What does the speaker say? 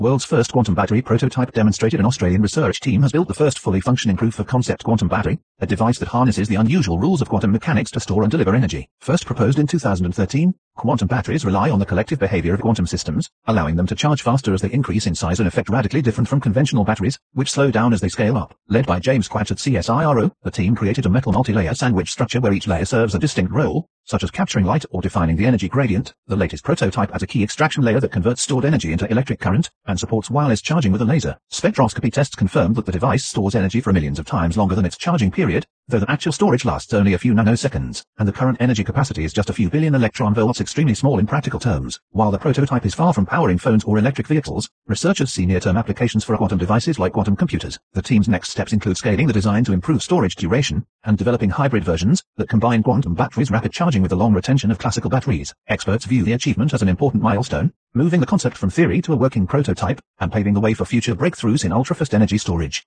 World's first quantum battery prototype demonstrated. An Australian research team has built the first fully functioning proof-of-concept quantum battery, a device that harnesses the unusual rules of quantum mechanics to store and deliver energy. First proposed in 2013, quantum batteries rely on the collective behavior of quantum systems, allowing them to charge faster as they increase in size, an effect radically different from conventional batteries, which slow down as they scale up. Led by James Quach at CSIRO, the team created a metal multi-layer sandwich structure where each layer serves a distinct role, such as capturing light or defining the energy gradient. The latest prototype has a key extraction layer that converts stored energy into electric current and supports wireless charging with a laser. Spectroscopy tests confirmed that the device stores energy for millions of times longer than its charging period, though the actual storage lasts only a few nanoseconds, and the current energy capacity is just a few billion electron volts, extremely small in practical terms. While the prototype is far from powering phones or electric vehicles, researchers see near-term applications for quantum devices like quantum computers. The team's next steps include scaling the design to improve storage duration, and developing hybrid versions that combine quantum batteries' rapid charging with the long retention of classical batteries. Experts view the achievement as an important milestone, moving the concept from theory to a working prototype, and paving the way for future breakthroughs in ultra-fast energy storage.